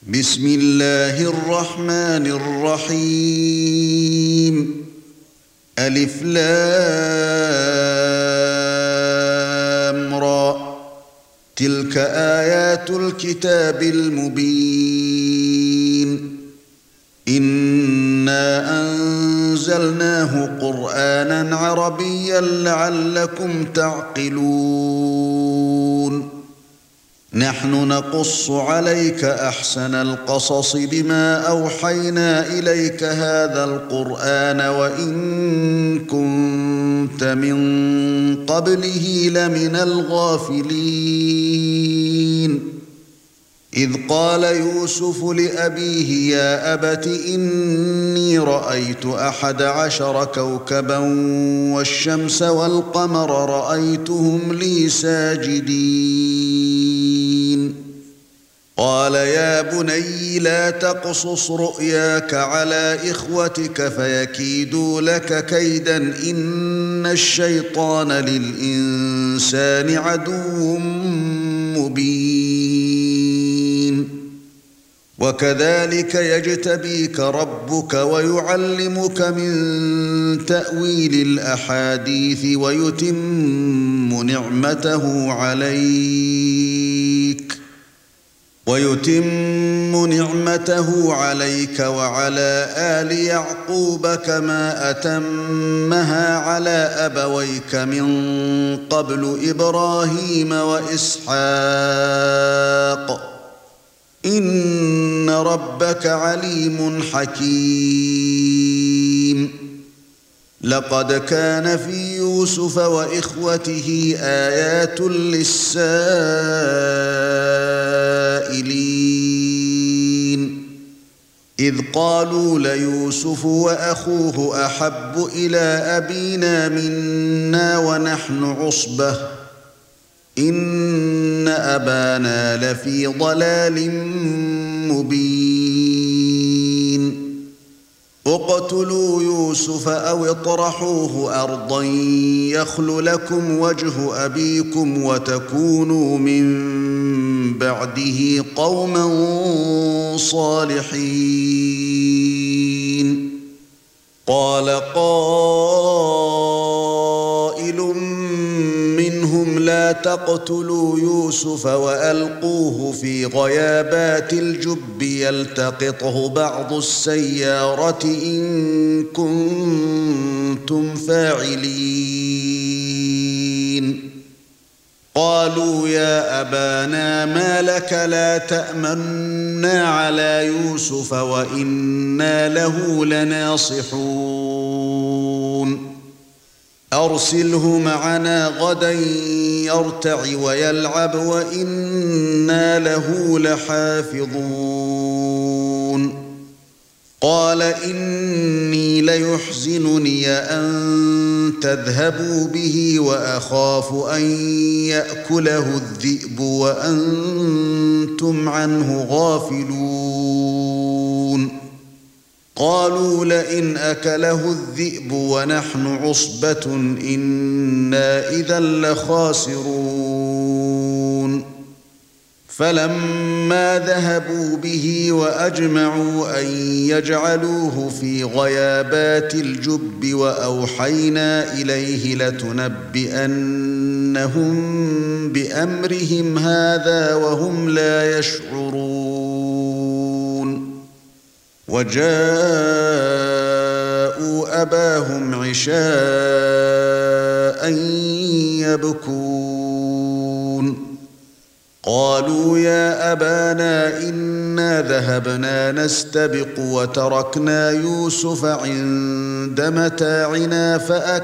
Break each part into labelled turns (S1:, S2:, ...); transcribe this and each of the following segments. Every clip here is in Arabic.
S1: بسم الله الرحمن الرحيم ألف لام را تلك آيات الكتاب المبين إنا أنزلناه قرآنا عربيا لعلكم تعقلون نحن نقص عليك أحسن القصص بما أوحينا إليك هذا القرآن وإن كنت من قبله لمن الغافلين إذ قال يوسف لأبيه يا أبت إني رأيت 11 كوكبا والشمس والقمر رأيتهم لي ساجدين قال يا بني لا تقصص رؤياك على إخوتك فيكيدوا لك كيدا إن الشيطان للإنسان عدو مبين وكذلك يجتبيك ربك ويعلمك من تأويل الأحاديث ويتم نعمته عليك وعلى آل يعقوب كما أتمها على أبويك من قبل إبراهيم وإسحاق إن ربك عليم حكيم لقد كان في يوسف وإخوته آيات للسائلين إذ قالوا ليوسف وأخوه أحب إلى أبينا منا ونحن عصبة إن أبانا لفي ضلال مبين اقتلوا يوسف أو اطرحوه أرضا يخل لكم وجه أبيكم وتكونوا من بعده قوما صالحين قال قائل منهم لا تقتلوا يوسف وألقوه في غيابات الجب يلتقطه بعض السيارة إن كنتم فاعلين قالوا يا أبانا ما لك لا تأمنا على يوسف وإنا له لناصحون أرسله معنا غدا يرتع ويلعب وإنا له لحافظون قال إني ليحزنني أن تذهبوا به وأخاف أن يأكله الذئب وأنتم عنه غافلون قالوا لئن أكله الذئب ونحن عصبة إنا إذا لخاسرون فلما ذهبوا به وأجمعوا أن يجعلوه في غيابات الجب وأوحينا إليه لتنبئنهم بأمرهم هذا وهم لا يشعرون وجاءوا أباهم عشاء يبكون قالوا يا أبانا إنا ذهبنا نستبق وتركنا يوسف عند متاعنا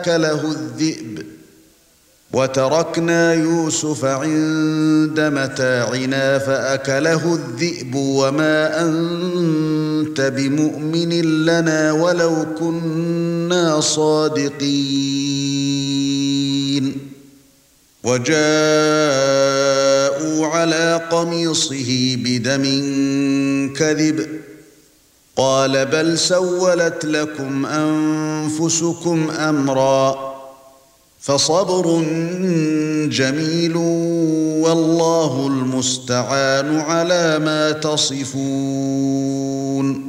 S1: فأكله الذئب وما أنت بمؤمن لنا ولو كنا صادقين وجاءوا على قميصه بدم كذب قال بل سولت لكم أنفسكم أمرا فصبر جميل والله المستعان على ما تصفون.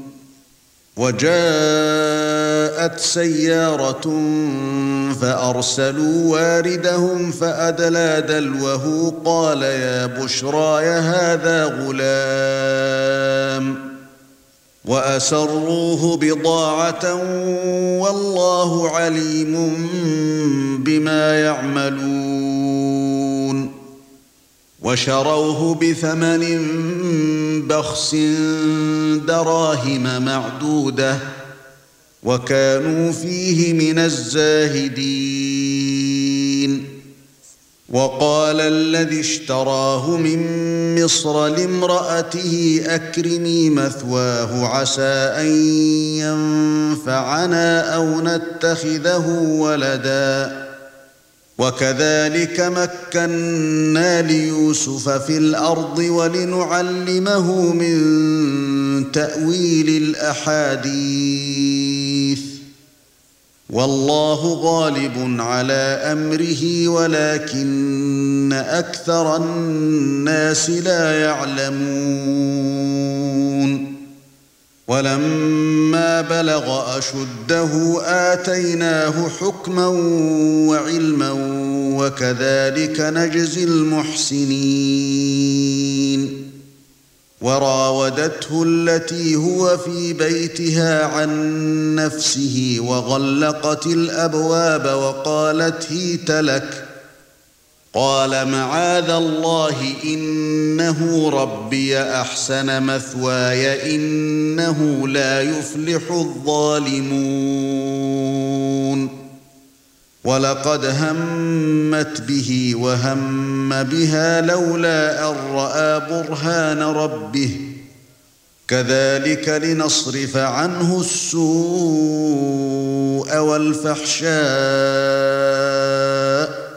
S1: وجاءت سيارة فأرسلوا واردهم فأدلى دلوه قال يا بشراي هذا غلام وأسروه بضاعة والله عليم بما يعملون. وشروه بثمن بخس دراهم معدودة وكانوا فيه من الزاهدين. وقال الذي اشتراه من مصر لامرأته أكرمي مثواه عسى أن ينفعنا أو نتخذه ولدا وكذلك مكنا ليوسف في الأرض ولنعلمه من تأويل الأحاديث والله غالب على أمره ولكن أكثر الناس لا يعلمون. ولما بلغ أشده آتيناه حكما وعلما وكذلك نجزي المحسنين. وراودته التي هو في بيتها عن نفسه وغلقت الأبواب وقالت هيت لك قال معاذ الله إنه ربي أحسن مثواي إنه لا يفلح الظالمون. ولقد همت به وهم بها لولا أن رأى برهان ربه كذلك لنصرف عنه السوء والفحشاء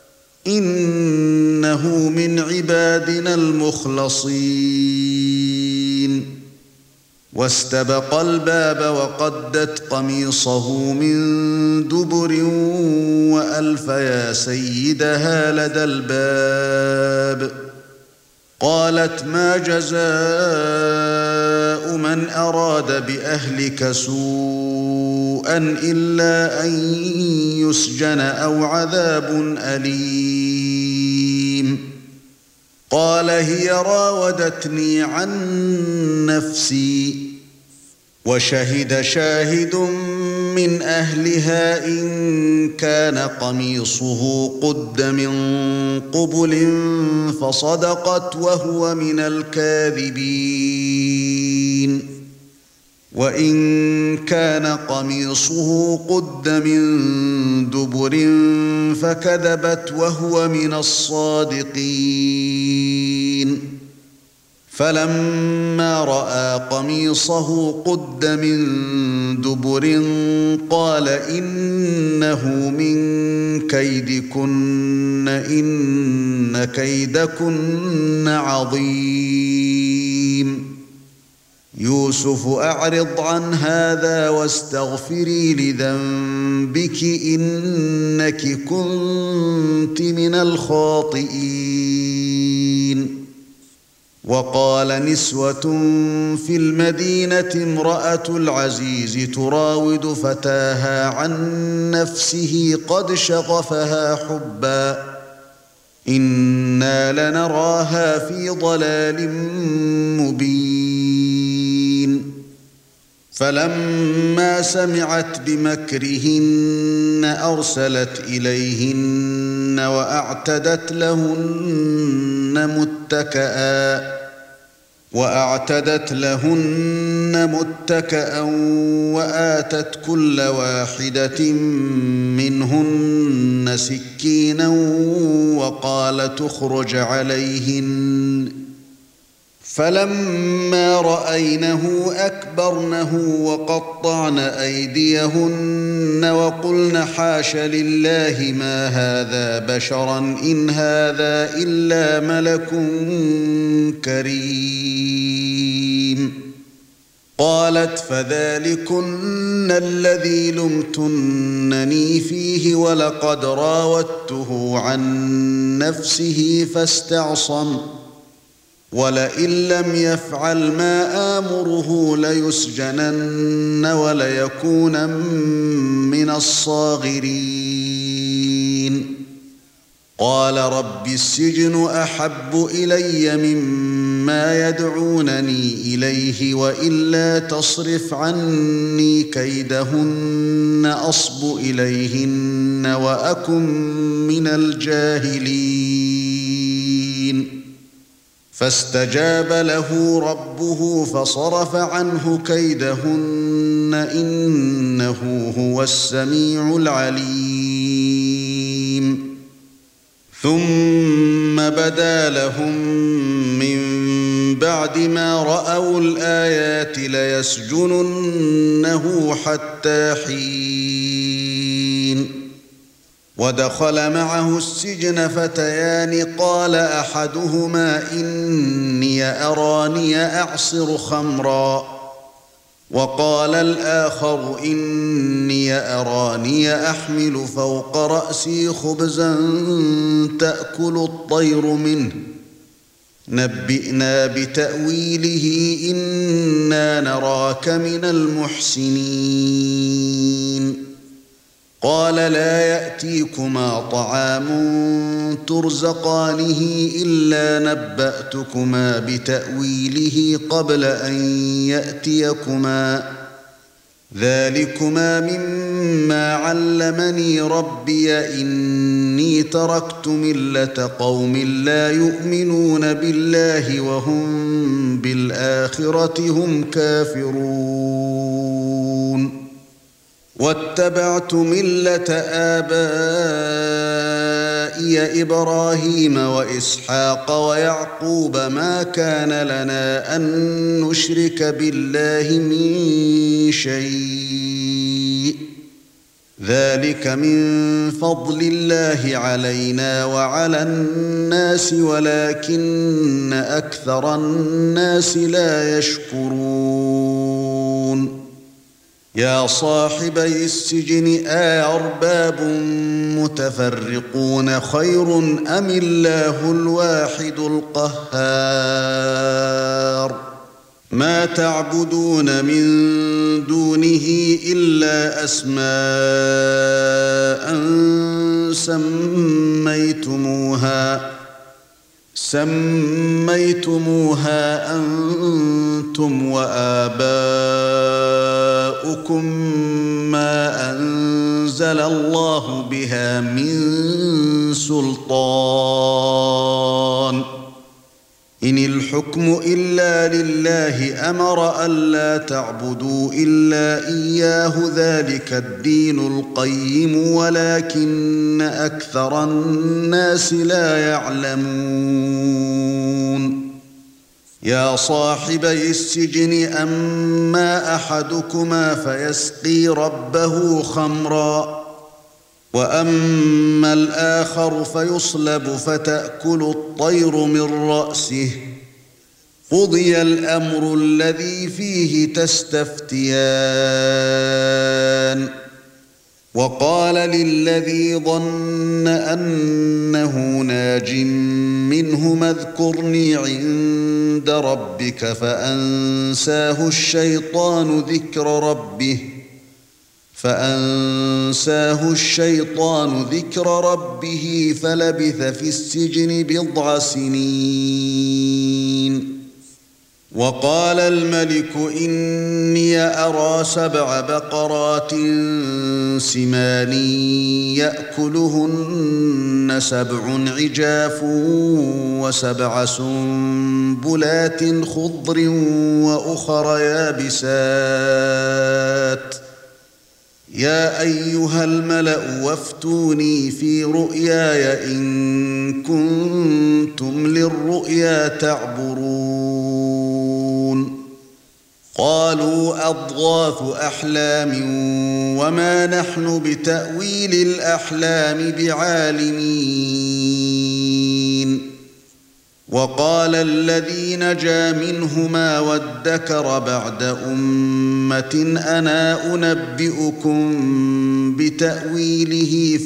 S1: إنه من عبادنا المخلصين. واستبق الباب وقدت قميصه من دبر وألف يا سيدها لدى الباب قالت ما جزاء من أراد بأهلك سوءا إلا أن يسجن أو عذاب أليم. قال هي راودتني عن نفسي وشهد شاهد من أهلها إن كان قميصه قد من قبل فصدقت وهو من الكاذبين وإن كان قميصه قد من دبر فكذبت وهو من الصادقين. فلما رأى قميصه قد من دبر قال إنه من كيدكن إن كيدكن عظيم. يوسف أعرض عن هذا واستغفري لذنبك إنك كنت من الخاطئين. وقال نسوة في المدينة امرأة العزيز تراود فتاها عن نفسه قد شغفها حبا إنا لنراها في ضلال مبين. فلما سمعت بمكرهن أرسلت إليهن وأعتدت لهن متكئا وآتت كل واحدة منهن سكينا وقالت اخرج عليهن فلما رأينه أكبرنه وقطعن أيديهن وقلن حاش لله ما هذا بشرا إن هذا إلا ملك كريم. قالت فذلكن الذي لمتنني فيه ولقد راودته عن نفسه فاستعصم ولئن لم يفعل ما آمره ليسجنن وليكونن من الصاغرين قال رب السجن أحب إلي مما يدعونني إليه وإلا تصرف عني كيدهن أصب إليهن وأكن من الجاهلين فاستجاب له ربه فصرف عنه كيدهن إنه هو السميع العليم ثم بدا لهم من بعد ما رأوا الآيات ليسجننه حتى حين ودخل معه السجن فتيان قال أحدهما إني أراني أعصر خمرا وقال الآخر إني أراني أحمل فوق رأسي خبزا تأكل الطير منه نبئنا بتأويله إنا نراك من المحسنين قال لا يأتيكما طعام ترزقانه إلا نبأتكما بتأويله قبل أن يأتيكما ذلكما مما علمني ربي إني تركت ملة قوم لا يؤمنون بالله وهم بالآخرة هم كافرون واتبعت ملة آبائي إبراهيم وإسحاق ويعقوب ما كان لنا أن نشرك بالله من شيء ذلك من فضل الله علينا وعلى الناس ولكن أكثر الناس لا يشكرون يا صاحبي السجن أأرباب متفرقون خير أم الله الواحد القهار ما تعبدون من دونه إلا أسماء سميتموها أنتم وآباؤكم ما أنزل الله بها من سلطان إن الحكم إلا لله أمر ألا تعبدوا إلا إياه ذلك الدين القيم ولكن أكثر الناس لا يعلمون يا صاحبي السجن أما أحدكما فيسقي ربه خمرا وأما الآخر فيصلب فتأكل الطير من رأسه قضي الأمر الذي فيه تستفتيان وقال للذي ظن أنه ناج منهما اذكرني عند ربك فأنساه الشيطان ذكر ربه فلبث في السجن بضع سنين وقال الملك إني أرى 7 بقرات سمان يأكلهن 7 عجاف و7 سنبلات خضر وأخر يابسات يا أيها الملأ وافتوني في رؤياي إن كنتم للرؤيا تعبرون قالوا أضغاث أحلام وما نحن بتأويل الأحلام بعالمين وقال الذي نجا منهما وادكر بعد أمة أنا أنبئكم بتأويله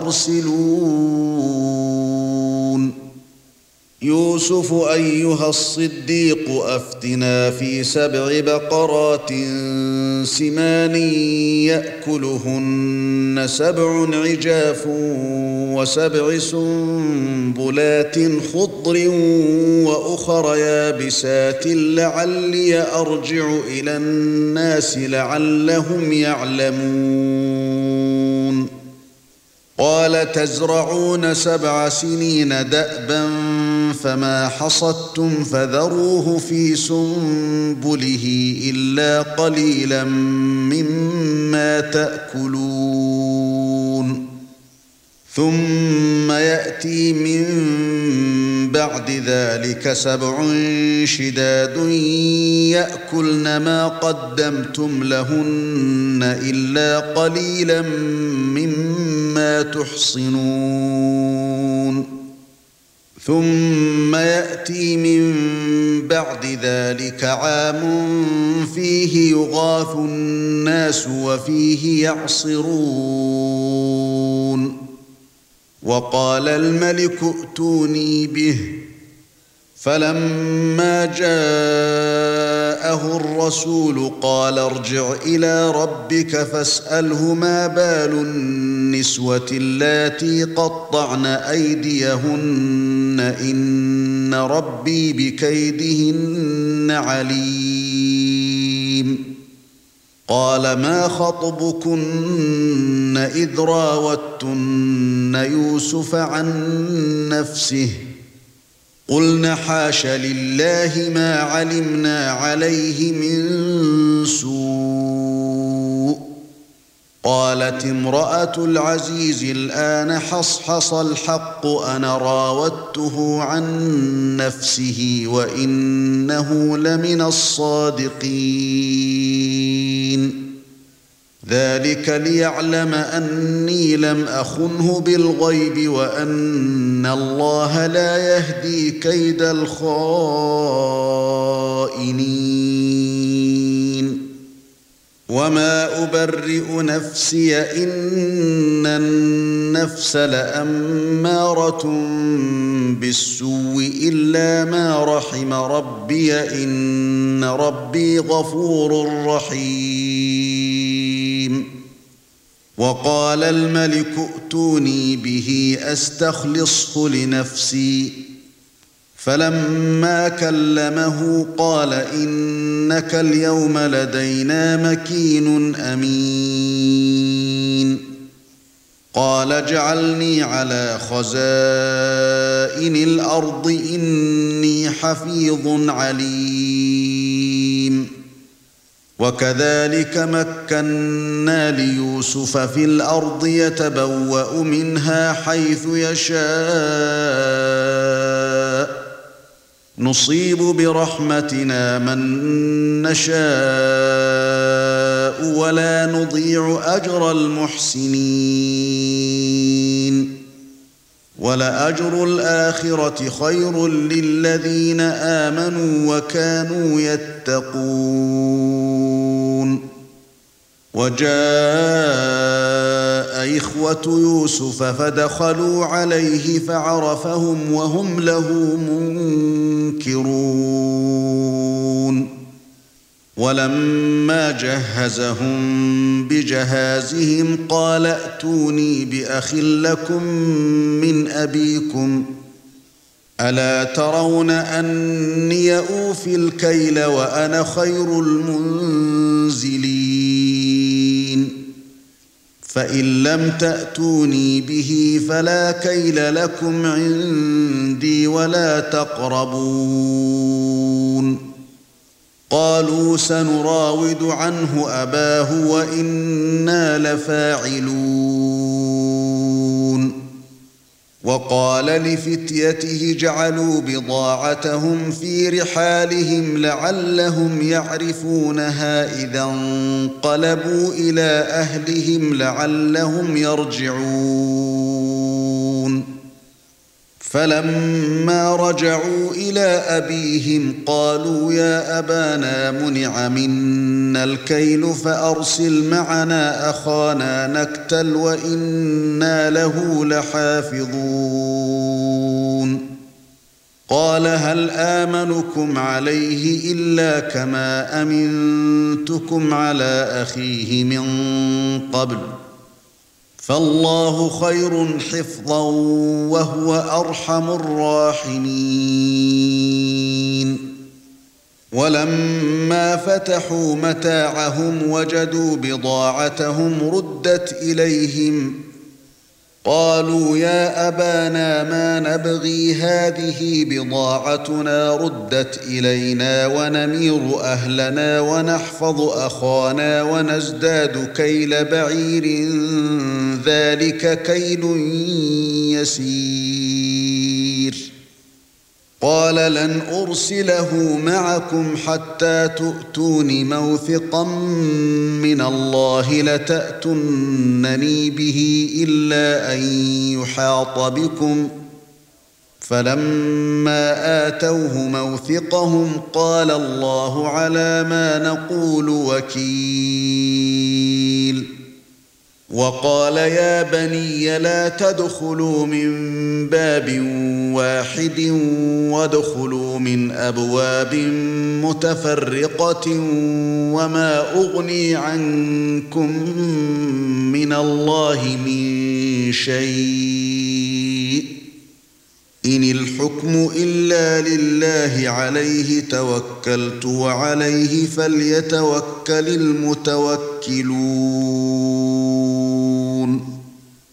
S1: فأرسلون يوسف أيها الصديق أفتنا في 7 بقرات سمان يأكلهن 7 عجاف و7 سنبلات خضر وأخر يابسات لعلي أرجع إلى الناس لعلهم يعلمون قال تزرعون 7 سنين دأبا فما حصدتم فذروه في سنبله إلا قليلا مما تأكلون ثم يأتي من بعد ذلك 7 شداد يأكلن ما قدمتم لهن إلا قليلا مما تحصنون ثم يأتي من بعد ذلك عام فيه يغاث الناس وفيه يعصرون وقال الملك ائتوني به فلما جاءه الرسول قال ارجع إلى ربك فاسأله ما بال النسوة اللاتي قطعن أيديهن إن ربي بكيدهن عليم قال ما خطبكن إذ راوتن يوسف عن نفسه قلنا حاش لله ما علمنا عليه من سوء قالت امرأة العزيز الآن حصحص الحق أنا راودته عن نفسه وإنه لمن الصادقين ذلك ليعلم أني لم أخنه بالغيب وأن الله لا يهدي كيد الخائنين وما أبرئ نفسي إن النفس لأمارة بالسوء إلا ما رحم ربي إن ربي غفور رحيم وقال الملك ائتوني به أستخلصه لنفسي فلما كلمه قال إنك اليوم لدينا مكين أمين قال اجعلني على خزائن الأرض إني حفيظ عليم وكذلك مكنا ليوسف في الأرض يتبوأ منها حيث يشاء نصيب برحمتنا من نشاء ولا نضيع أجر المحسنين ولأجر الآخرة خير للذين آمنوا وكانوا يتقون وجاء إخوة يوسف فدخلوا عليه فعرفهم وهم له منكرون ولما جهزهم بجهازهم قال ائتوني بأخ لكم من أبيكم ألا ترون أني أوفي الكيل وأنا خير المنزلين فإن لم تأتوني به فلا كيل لكم عندي ولا تقربون قالوا سنراود عنه أباه وإنا لفاعلون وقال لفتيته جعلوا بضاعتهم في رحالهم لعلهم يعرفونها إذا انقلبوا إلى أهلهم لعلهم يرجعون فلما رجعوا إلى أبيهم قالوا يا أبانا منع منا الكيل فأرسل معنا أخانا نكتل وإنا له لحافظون قال هل آمنكم عليه إلا كما أمنتكم على أخيه من قبل فالله خير حفظا وهو أرحم الراحمين ولما فتحوا متاعهم وجدوا بضاعتهم ردت إليهم قالوا يا أبانا ما نبغي هذه بضاعتنا ردت إلينا ونمير أهلنا ونحفظ أخانا ونزداد كيل بعير ذلك كيل يسير قال لن أرسله معكم حتى تؤتون موثقا من الله لتأتونني به إلا أن يحاط بكم فلما آتوه موثقهم قال الله على ما نقول وكيل وقال يا بني لا تدخلوا من باب واحد وادخلوا من أبواب متفرقة وما أغني عنكم من الله من شيء إن الحكم إلا لله عليه توكلت وعليه فليتوكل المتوكلون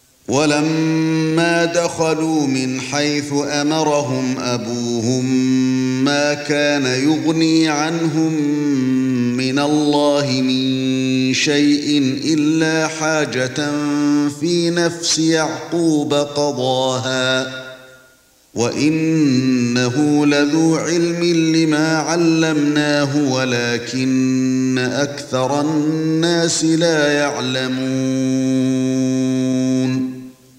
S1: ولما دخلوا من حيث أمرهم أبوهم ما كان يغني عنهم من الله من شيء إلا حاجة في نفس يعقوب قضاها وإنه لذو علم لما علمناه ولكن أكثر الناس لا يعلمون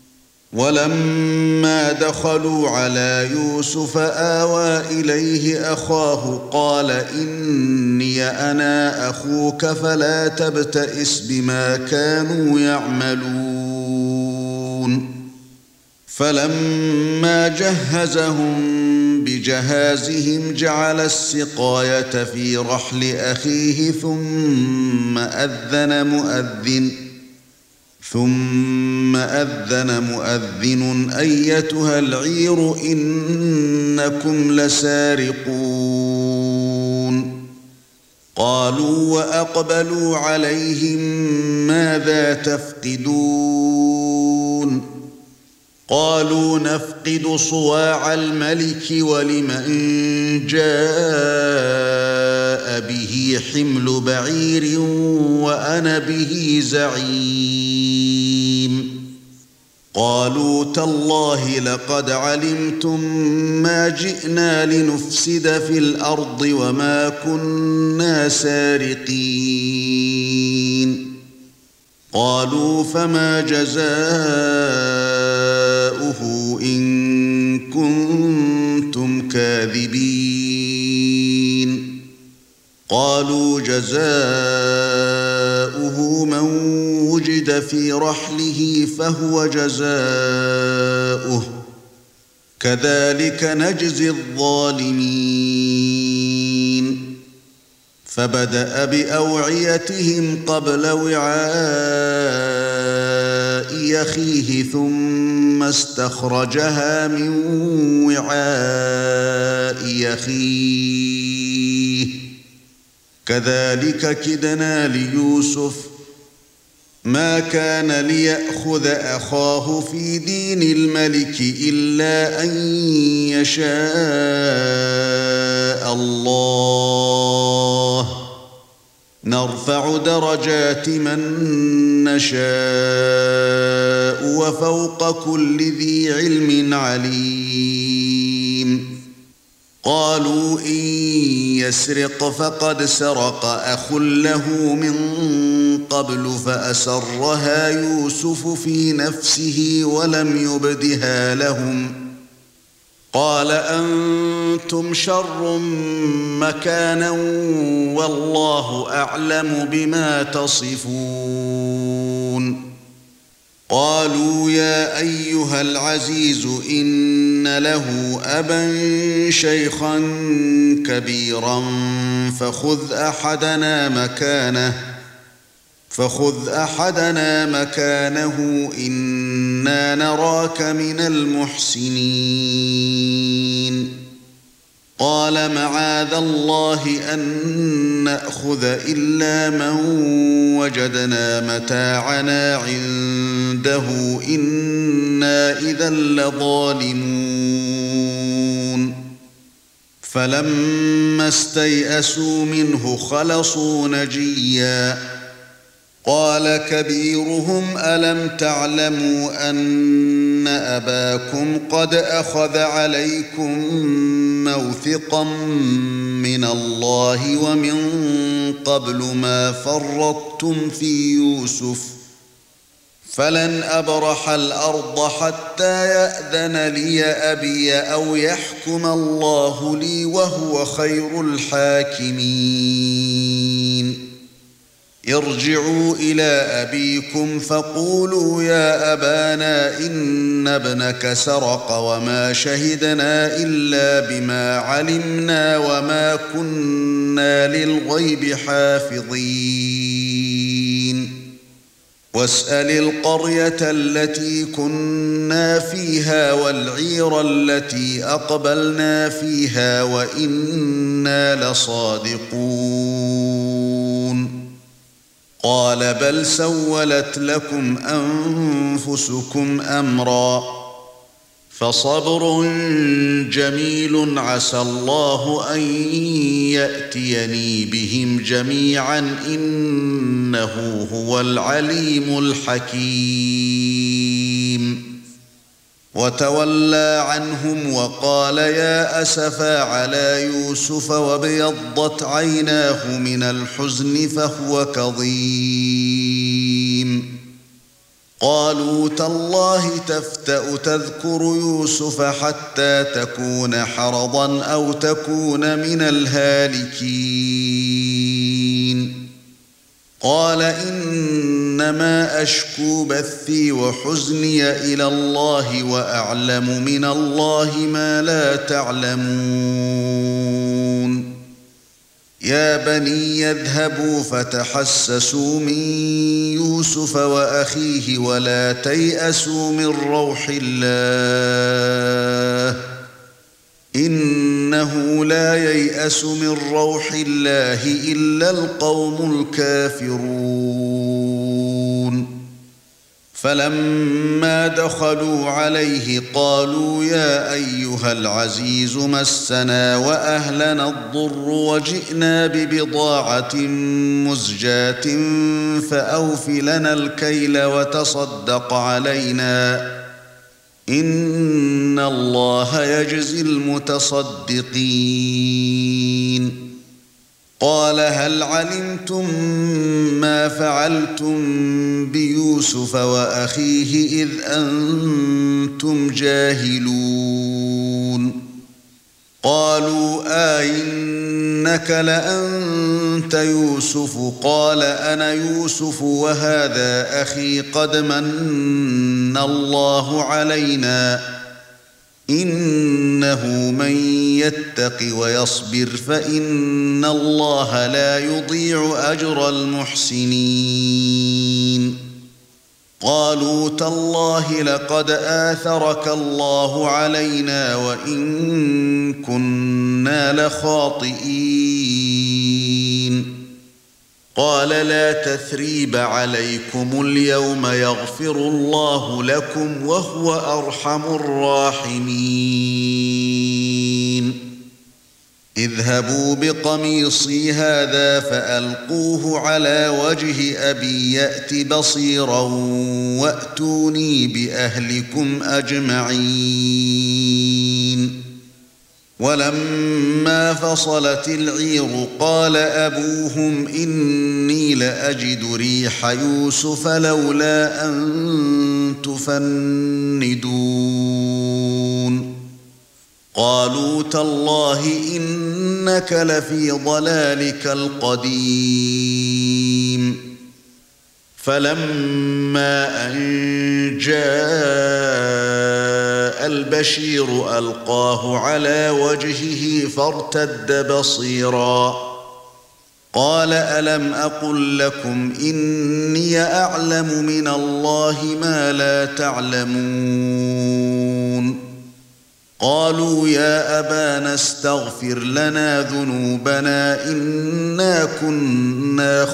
S1: ولما دخلوا على يوسف آوى إليه أخاه قال إني أنا أخوك فلا تبتئس بما كانوا يعملون فلما جهزهم بجهازهم جعل السقاية في رحل أخيه ثم أذن مؤذن أيتها العير إنكم لسارقون قالوا وأقبلوا عليهم ماذا تفقدون قالوا نفقد صواع الملك ولمن جاء به حمل بعير وأنا به زعيم قالوا تالله لقد علمتم ما جئنا لنفسد في الأرض وما كنا سارقين قالوا فما جزاؤه إن كنتم كاذبين قالوا جزاؤه من وجد في رحله فهو جزاؤه كذلك نجزي الظالمين فبدأ بأوعيتهم قبل وعاء أخيه ثم استخرجها من وعاء أخيه كذلك كدنا ليوسف ما كان ليأخذ أخاه في دين الملك إلا أن يشاء الله نرفع درجات من نشاء وفوق كل ذي علم عليم قالوا إن يسرق فقد سرق أخ له من قبل فأسرها يوسف في نفسه ولم يبدها لهم قال أنتم شر مكانا والله أعلم بما تصفون قالوا يا أيها العزيز إن له أبا شيخا كبيرا فخذ أحدنا مكانه إنا نراك من المحسنين قال معاذ الله أن نأخذ إلا من وجدنا متاعنا عنده إنا إذا لظالمون فلما استيئسوا منه خلصوا نجيا قال كبيرهم ألم تعلموا أن أباكم قد أخذ عليكم موثقا من الله ومن قبل ما فرطتم في يوسف فلن أبرح الأرض حتى يأذن لي أبي أو يحكم الله لي وهو خير الحاكمين ارجعوا إلى أبيكم فقولوا يا أبانا إن ابنك سرق وما شهدنا إلا بما علمنا وما كنا للغيب حافظين واسأل القرية التي كنا فيها والعير التي أقبلنا فيها وإنا لصادقون قال بل سولت لكم أنفسكم أمرا فصبر جميل عسى الله أن يأتيني بهم جميعا إنه هو العليم الحكيم وتولى عنهم وقال يا أسفا على يوسف وابيضت عيناه من الحزن فهو كظيم قالوا تالله تفتأ تذكر يوسف حتى تكون حرضا أو تكون من الهالكين قال إنما أشكو بثي وحزني إلى الله وأعلم من الله ما لا تعلمون يا بني يذهبوا فتحسسوا من يوسف وأخيه ولا تيأسوا من روح الله إنه لا ييأس من روح الله إلا القوم الكافرون فلما دخلوا عليه قالوا يا أيها العزيز مسنا وأهلنا الضر وجئنا ببضاعة مزجاة فأوف لنا الكيل وتصدق علينا إن الله يجزي المتصدقين قال هل علمتم ما فعلتم بيوسف وأخيه إذ أنتم جاهلون قالوا أئنك لأنت يوسف قال أنا يوسف وهذا أخي قد من الله علينا إنه من يتق ويصبر فإن الله لا يضيع أجر المحسنين قالوا تالله لقد آثرك الله علينا وإن كنا لخاطئين قال لا تثريب عليكم اليوم يغفر الله لكم وهو أرحم الراحمين اذهبوا بقميصي هذا فألقوه على وجه أبي يأت بصيرا وأتوني بأهلكم أجمعين ولما فصلت العير قال أبوهم إني لأجد ريح يوسف لولا أن تفندون قالوا تالله إنك لفي ضلالك القديم فلما أن جاء البشير ألقاه على وجهه فارتد بصيرا قال ألم أقل لكم إني أعلم من الله ما لا تعلمون قالوا يا أبانا استغفر لنا ذنوبنا إنا كنا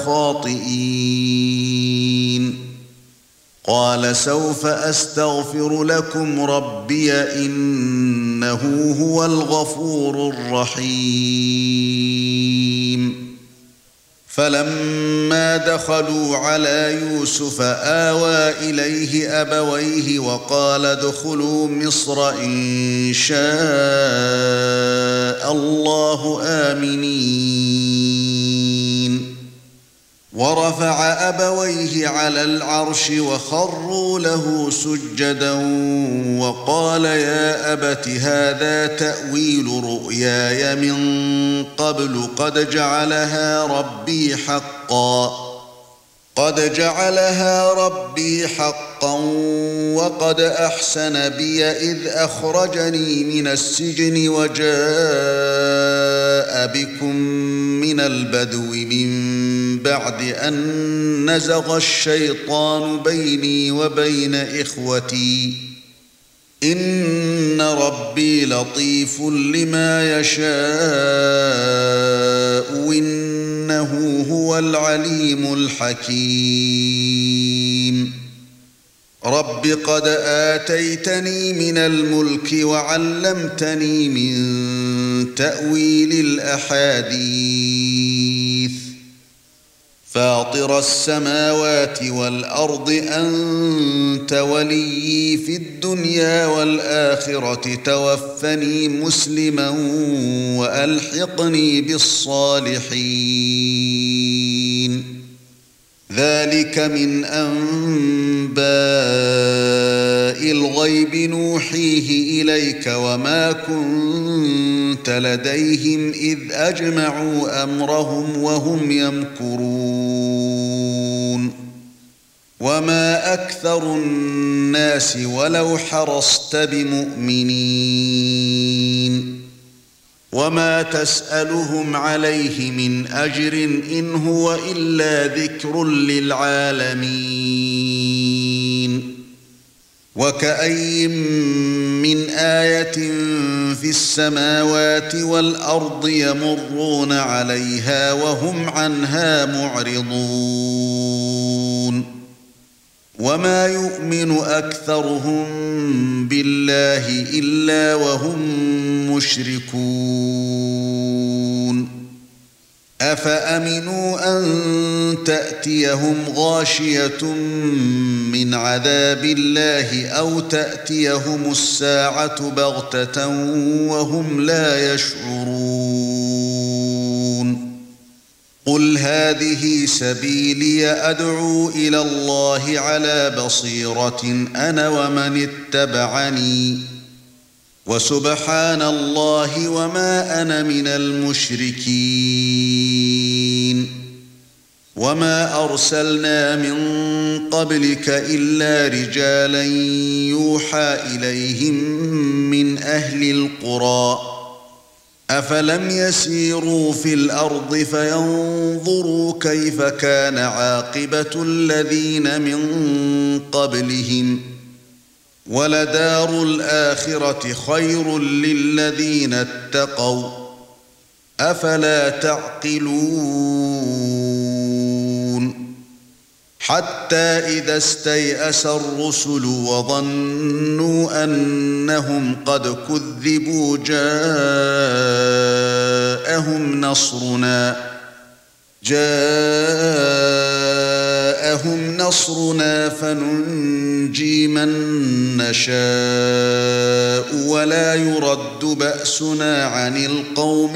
S1: خاطئين قال سوف أستغفر لكم ربي إنه هو الغفور الرحيم فلما دخلوا على يوسف آوى إليه أبويه وقال ادخلوا مصر إن شاء الله آمنين ورفع أبويه على العرش وخروا له سجدا وقال يا أبت هذا تأويل رؤياي من قبل قد جعلها ربي حقا وقد أحسن بي إذ أخرجني من السجن وجاء بكم من البدو من بعد أن نزغ الشيطان بيني وبين إخوتي إن ربي لطيف لما يشاء إنه هو العليم الحكيم رب قد آتيتني من الملك وعلمتني من تأويل الأحاديث فاطر السماوات والأرض أنت وليي في الدنيا والآخرة توفني مسلما وألحقني بالصالحين ذلك من أنباء الغيب نوحيه إليك وما كنت لديهم إذ أجمعوا أمرهم وهم يمكرون وما أكثر الناس ولو حرصت بمؤمنين وما تسألهم عليه من أجر إن هو إلا ذكر للعالمين وكأي من آية في السماوات والأرض يمرون عليها وهم عنها معرضون وما يؤمن أكثرهم بالله إلا وهم مشركون أفأمنوا أن تأتيهم غاشية من عذاب الله أو تأتيهم الساعة بغتة وهم لا يشعرون قل هذه سبيلي أدعو إلى الله على بصيرة أنا ومن اتبعني وسبحان الله وما أنا من المشركين وما أرسلنا من قبلك إلا رجالا يوحى إليهم من أهل القرى أفلم يسيروا في الأرض فينظروا كيف كان عاقبة الذين من قبلهم ولدار الآخرة خير للذين اتقوا أفلا تعقلون حتى إذا استيأس الرسل وظنوا أنهم قد كذبوا جاءهم نصرنا فننجي من نشاء ولا يرد بأسنا عن القوم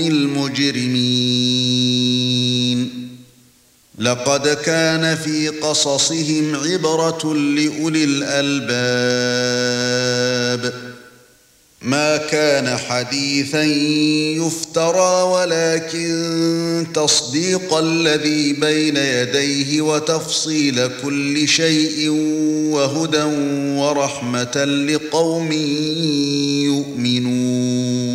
S1: المجرمين لقد كان في قصصهم عبرة لأولي الألباب ما كان حديثا يفترى ولكن تصديق الذي بين يديه وتفصيل كل شيء وهدى ورحمة لقوم يؤمنون